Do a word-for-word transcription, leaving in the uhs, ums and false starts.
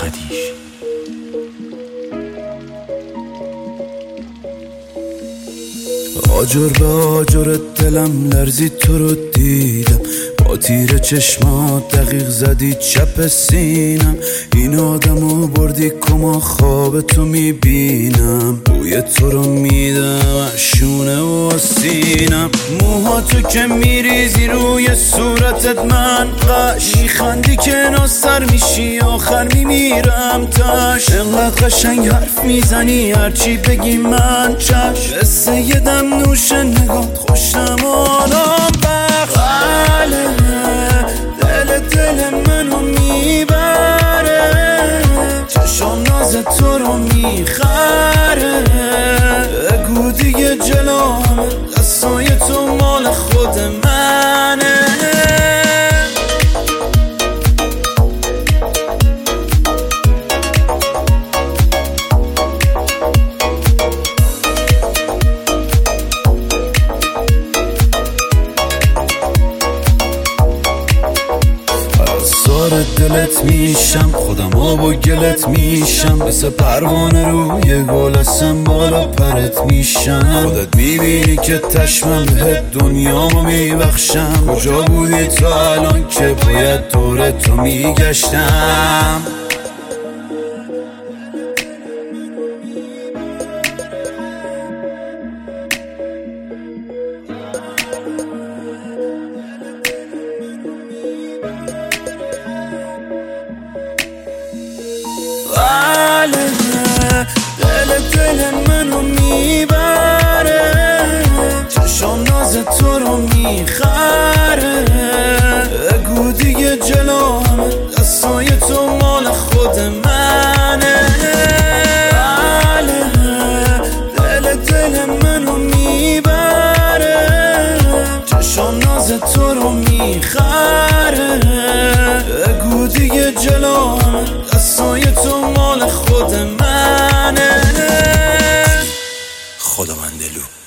خدیش. آجر به آجر دلم لرزید تو رو دیدم، با تیر چشمات دقیق زدی چپ سینم. این آدمو بردی کما خواب تو میبینم، بوی تو رو میدم شونه و سینم. موهاتو که میریزی روی صورتت من قش میخندی که ناصر میشی آخر میمیرم تاش. انقدر قشنگ حرف میزنی هرچی بگی من چش. قصه یه دم نوش نگات خوشم آنام بخش. دل دل منو میبره، چشم ناز تو رو میخره. بگو دیگه جلومه دستای تو مال خود منه. سار دلت میشم، خودم آب و گلت میشم. مثل پروانه روی گل هستم بالا پرت میشم. خودت میبینی که تشمم بهت دنیامو میبخشم. کجا بودی تا الان که باید دور تو میگشتم. دل دل منو میبره، چشم ناز تو رو میخره. بگو دیگه جلومه دستای تو مال خود منه. دل دل منو میبره، چشم ناز تو رو میخره. بگو دیگه جلومه دستای تو مال خود منه. خدا من دلو